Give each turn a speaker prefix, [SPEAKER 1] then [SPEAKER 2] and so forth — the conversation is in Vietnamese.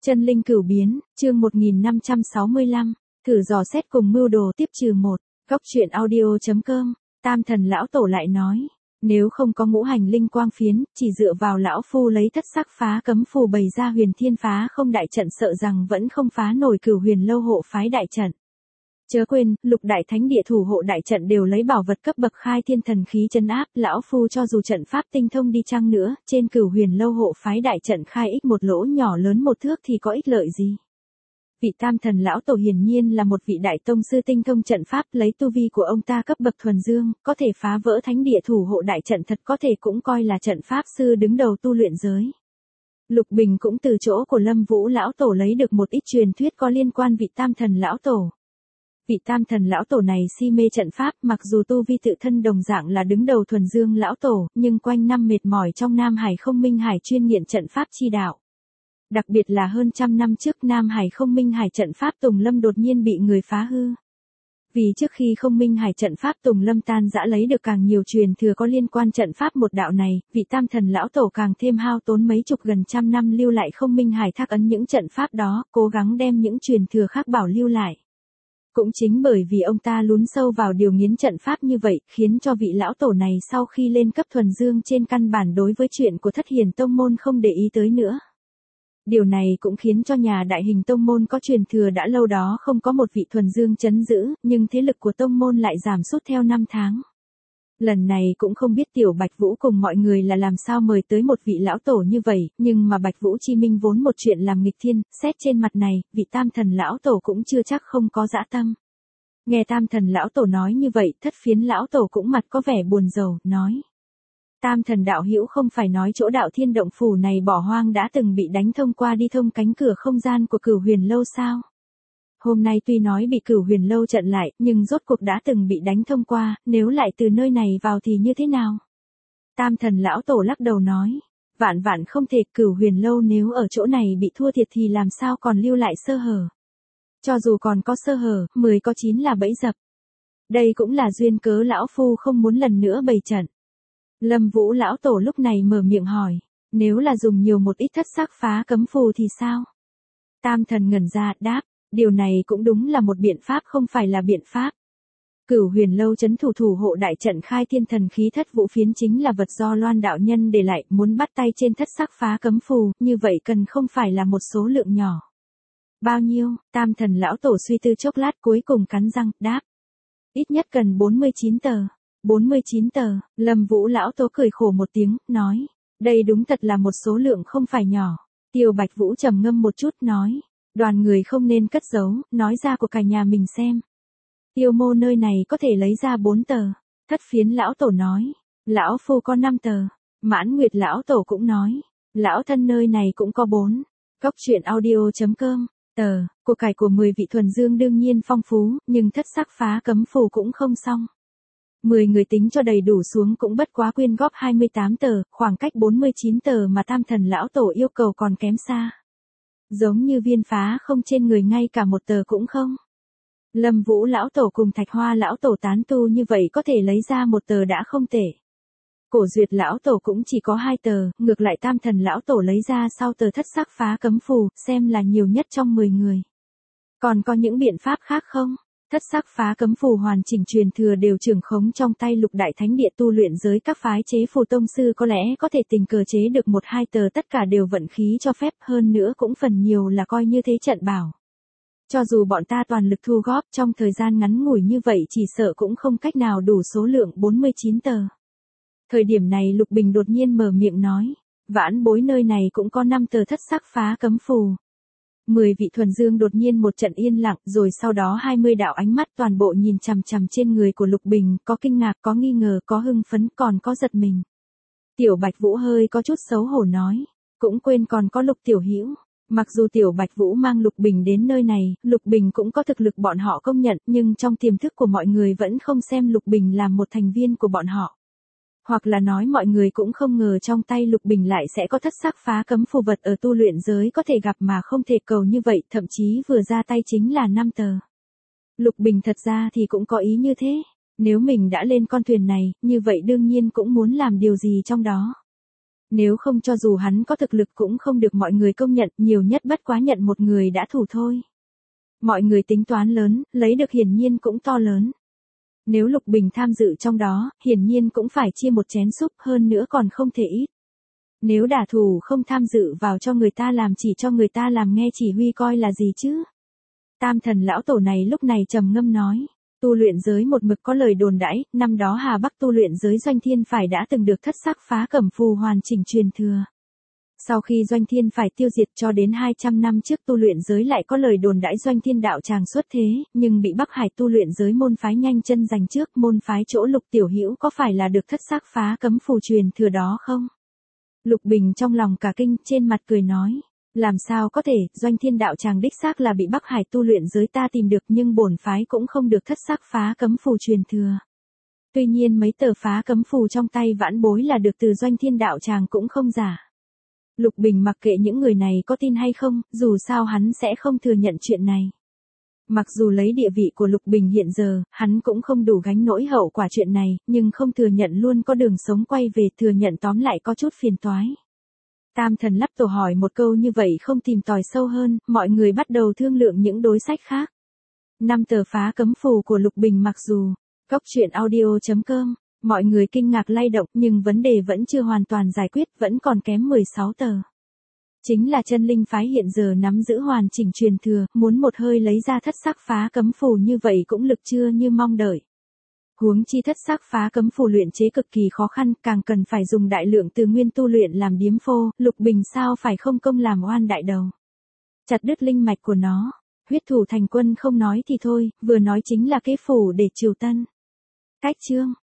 [SPEAKER 1] Chân linh cửu biến, chương 1565, thử dò xét cùng mưu đồ tiếp trừ một. Góc truyện audio.com, Tam thần lão tổ lại nói, nếu không có ngũ hành linh quang phiến, chỉ dựa vào lão phu lấy thất sắc phá cấm phù bày ra huyền thiên phá không đại trận sợ rằng vẫn không phá nổi cửu huyền lâu hộ phái đại trận. Chớ quên, lục đại thánh địa thủ hộ đại trận đều lấy bảo vật cấp bậc khai thiên thần khí trấn áp, lão phu cho dù trận pháp tinh thông đi chăng nữa, trên cửu huyền lâu hộ phái đại trận khai ích một lỗ nhỏ lớn một thước thì có ích lợi gì. Vị tam thần lão tổ hiển nhiên là một vị đại tông sư tinh thông trận pháp, lấy tu vi của ông ta cấp bậc thuần dương, có thể phá vỡ thánh địa thủ hộ đại trận, thật có thể cũng coi là trận pháp sư đứng đầu tu luyện giới. Lục Bình cũng từ chỗ của Lâm Vũ lão tổ lấy được một ít truyền thuyết có liên quan vị tam thần lão tổ. Vị tam thần lão tổ này si mê trận pháp, mặc dù tu vi tự thân đồng dạng là đứng đầu thuần dương lão tổ, nhưng quanh năm mệt mỏi trong Nam Hải không minh hải chuyên nghiện trận pháp chi đạo. Đặc biệt là hơn trăm năm trước Nam Hải không minh hải trận pháp Tùng Lâm đột nhiên bị người phá hư. Vì trước khi không minh hải trận pháp Tùng Lâm tan rã lấy được càng nhiều truyền thừa có liên quan trận pháp một đạo này, vị tam thần lão tổ càng thêm hao tốn mấy chục gần trăm năm lưu lại không minh hải thác ấn những trận pháp đó, cố gắng đem những truyền thừa khác bảo lưu lại. Cũng chính bởi vì ông ta lún sâu vào điều nghiến trận pháp như vậy, khiến cho vị lão tổ này sau khi lên cấp thuần dương trên căn bản đối với chuyện của thất hiền tông môn không để ý tới nữa. Điều này cũng khiến cho nhà đại hình tông môn có truyền thừa đã lâu đó không có một vị thuần dương trấn giữ, nhưng thế lực của tông môn lại giảm sút theo năm tháng. Lần này cũng không biết Tiểu Bạch Vũ cùng mọi người là làm sao mời tới một vị lão tổ như vậy, nhưng mà Bạch Vũ Chi Minh vốn một chuyện làm nghịch thiên, xét trên mặt này, vị tam thần lão tổ cũng chưa chắc không có dã tâm. Nghe tam thần lão tổ nói như vậy, thất phiến lão tổ cũng mặt có vẻ buồn rầu, nói. Tam thần đạo hữu không phải nói chỗ đạo thiên động phủ này bỏ hoang đã từng bị đánh thông qua đi thông cánh cửa không gian của cửu huyền lâu sao? Hôm nay tuy nói bị cửu huyền lâu chặn lại, nhưng rốt cuộc đã từng bị đánh thông qua, nếu lại từ nơi này vào thì như thế nào? Tam thần lão tổ lắc đầu nói, vạn vạn không thể, cửu huyền lâu nếu ở chỗ này bị thua thiệt thì làm sao còn lưu lại sơ hở. Cho dù còn có sơ hở, 10 có 9 là bẫy dập. Đây cũng là duyên cớ lão phu không muốn lần nữa bày trận. Lâm Vũ lão tổ lúc này mở miệng hỏi, nếu là dùng nhiều một ít thất sắc phá cấm phù thì sao? Tam thần ngẩn ra, đáp, điều này cũng đúng là một biện pháp không phải là biện pháp. Cửu huyền lâu trấn thủ thủ hộ đại trận khai thiên thần khí thất vũ phiến chính là vật do Loan đạo nhân để lại, muốn bắt tay trên thất sắc phá cấm phù, như vậy cần không phải là một số lượng nhỏ. Bao nhiêu? Tam thần lão tổ suy tư chốc lát cuối cùng cắn răng, đáp. Ít nhất cần 49 tờ. 49 tờ, Lâm Vũ lão tổ cười khổ một tiếng, nói, đây đúng thật là một số lượng không phải nhỏ. Tiêu Bạch Vũ trầm ngâm một chút nói, đoàn người không nên cất giấu, nói ra của cả nhà mình xem. Tiêu mô nơi này có thể lấy ra 4 tờ, thất phiến lão tổ nói, lão phu có 5 tờ, Mãn Nguyệt lão tổ cũng nói, lão thân nơi này cũng có 4. Góc truyện audio.com, tờ, của cải của 10 vị thuần dương đương nhiên phong phú, nhưng thất sắc phá cấm phù cũng không xong. 10 người tính cho đầy đủ xuống cũng bất quá quyên góp 28 tờ, khoảng cách 49 tờ mà tam thần lão tổ yêu cầu còn kém xa. Giống như viên phá không trên người ngay cả một tờ cũng không. Lâm Vũ lão tổ cùng Thạch Hoa lão tổ tán tu như vậy có thể lấy ra một tờ đã không tệ. Cổ Duyệt lão tổ cũng chỉ có 2 tờ, ngược lại tam thần lão tổ lấy ra sau tờ thất sắc phá cấm phù, xem là nhiều nhất trong 10 người. Còn có những biện pháp khác không? Thất sắc phá cấm phù hoàn chỉnh truyền thừa đều trưởng khống trong tay lục đại thánh địa tu luyện giới các phái chế phù tông sư có lẽ có thể tình cờ chế được 1-2 tờ, tất cả đều vận khí cho phép, hơn nữa cũng phần nhiều là coi như thế trận bảo. Cho dù bọn ta toàn lực thu góp trong thời gian ngắn ngủi như vậy chỉ sợ cũng không cách nào đủ số lượng 49 tờ. Thời điểm này Lục Bình đột nhiên mở miệng nói, vãn bối nơi này cũng có 5 tờ thất sắc phá cấm phù. 10 vị thuần dương đột nhiên một trận yên lặng, rồi sau đó 20 đạo ánh mắt toàn bộ nhìn chằm chằm trên người của Lục Bình, có kinh ngạc, có nghi ngờ, có hưng phấn, còn có giật mình. Tiểu Bạch Vũ hơi có chút xấu hổ nói, cũng quên còn có Lục tiểu hữu. Mặc dù Tiểu Bạch Vũ mang Lục Bình đến nơi này, Lục Bình cũng có thực lực bọn họ công nhận, nhưng trong tiềm thức của mọi người vẫn không xem Lục Bình làm một thành viên của bọn họ. Hoặc là nói mọi người cũng không ngờ trong tay Lục Bình lại sẽ có thất sắc phá cấm phù vật ở tu luyện giới có thể gặp mà không thể cầu như vậy, thậm chí vừa ra tay chính là 5 tờ. Lục Bình thật ra thì cũng có ý như thế, nếu mình đã lên con thuyền này, như vậy đương nhiên cũng muốn làm điều gì trong đó. Nếu không cho dù hắn có thực lực cũng không được mọi người công nhận, nhiều nhất bất quá nhận một người đã thủ thôi. Mọi người tính toán lớn, lấy được hiển nhiên cũng to lớn. Nếu Lục Bình tham dự trong đó, hiển nhiên cũng phải chia một chén súp, hơn nữa còn không thể ít. Nếu đả thủ không tham dự vào cho người ta làm, chỉ cho người ta làm nghe chỉ huy coi là gì chứ? Tam thần lão tổ này lúc này trầm ngâm nói. Tu luyện giới một mực có lời đồn đãi, năm đó Hà Bắc tu luyện giới Doanh Thiên phải đã từng được thất sắc phá cẩm phù hoàn chỉnh truyền thừa. Sau khi Doanh Thiên phải tiêu diệt cho đến 200 năm trước tu luyện giới lại có lời đồn đãi Doanh Thiên đạo tràng xuất thế, nhưng bị Bắc Hải tu luyện giới môn phái nhanh chân giành trước, môn phái chỗ Lục Tiểu Hữu có phải là được thất sắc phá cấm phù truyền thừa đó không? Lục Bình trong lòng cả kinh, trên mặt cười nói. Làm sao có thể, Doanh Thiên đạo tràng đích xác là bị Bắc Hải tu luyện giới ta tìm được nhưng bổn phái cũng không được thất sắc phá cấm phù truyền thừa. Tuy nhiên mấy tờ phá cấm phù trong tay vãn bối là được từ Doanh Thiên đạo tràng cũng không giả. Lục Bình mặc kệ những người này có tin hay không, dù sao hắn sẽ không thừa nhận chuyện này. Mặc dù lấy địa vị của Lục Bình hiện giờ, hắn cũng không đủ gánh nỗi hậu quả chuyện này, nhưng không thừa nhận luôn có đường sống quay về, thừa nhận tóm lại có chút phiền toái. Tam thần lắp tổ hỏi một câu như vậy không tìm tòi sâu hơn, mọi người bắt đầu thương lượng những đối sách khác. 5 tờ phá cấm phù của Lục Bình mặc dù, Cóc truyện audio.com, mọi người kinh ngạc lay động nhưng vấn đề vẫn chưa hoàn toàn giải quyết, vẫn còn kém 16 tờ. Chính là chân linh phái hiện giờ nắm giữ hoàn chỉnh truyền thừa, muốn một hơi lấy ra thất sắc phá cấm phù như vậy cũng lực chưa như mong đợi. Huống chi thất sắc phá cấm phù luyện chế cực kỳ khó khăn, càng cần phải dùng đại lượng từ nguyên tu luyện làm điếm phô, Lục Bình sao phải không công làm oan đại đầu. Chặt đứt linh mạch của nó, huyết thủ thành quân không nói thì thôi, vừa nói chính là kế phủ để triều tân. Cách chương